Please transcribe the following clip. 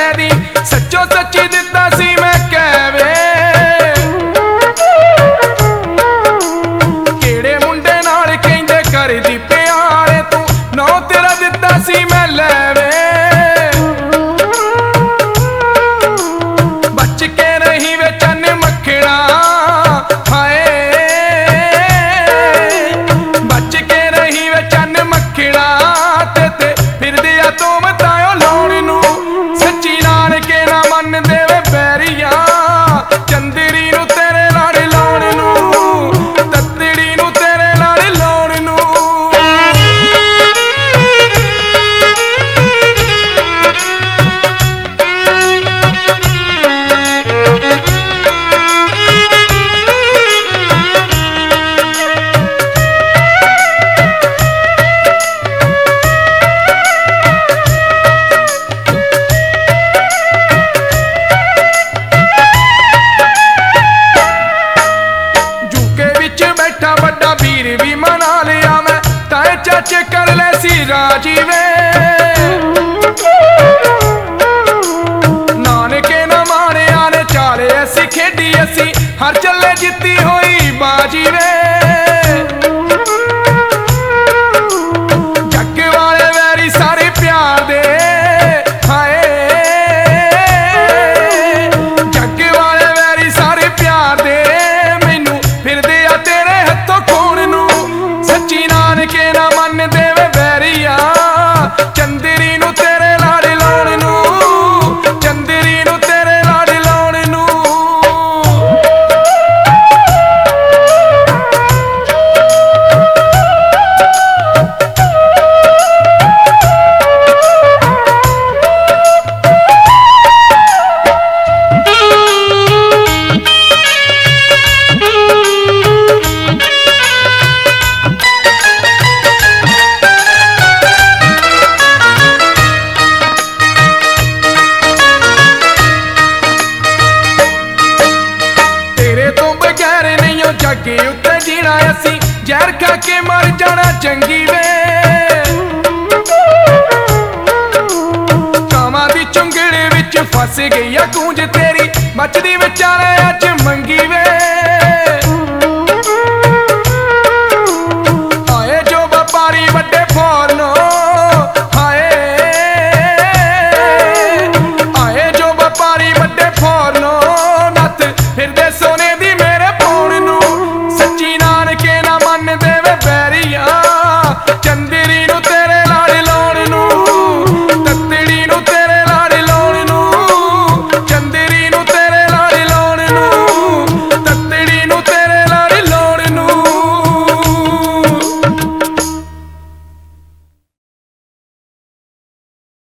कहदी सच्चो सच्ची दिता सी मैं कहवे केड़े मुंडे नाल कहंदे करदी प्यारे तू नौ तेरा दिता सी मैं लैवे बच के रही वे चन मखना हाय बच के रही वे चन मखना ते फिर दिया तू बतायो लाउण नू सच्ची नाल के ना मन देवे बैरिया चंदरी नू तेरे नाल लाउण नू तत्तड़ी नू तेरे नाल लाउण नू बैठा बड़ा वीर भी मना लिया मैं ताए चाचे कर ले सी राजी वे नानके न माने आने चाले ऐसी खेडी ऐसी हर चले जीती हुई बाजी वे जग वाले वैरी सारे प्यार दे हाय जग वाले वैरी सारे प्यार दे मैनू फिर दे सच्ची नानके ना मन देवे बैरिया चंदरी नू तेरे लाड़ लाउण नू चंदरी नू तेरे लाड़ लाउण नू जग उत्ते जीना असी जहर खा के मर जाना चंगी वे कामां दी चुंगल विच फस गई गूंज तेरी बचदी विचारे अज मंगी वे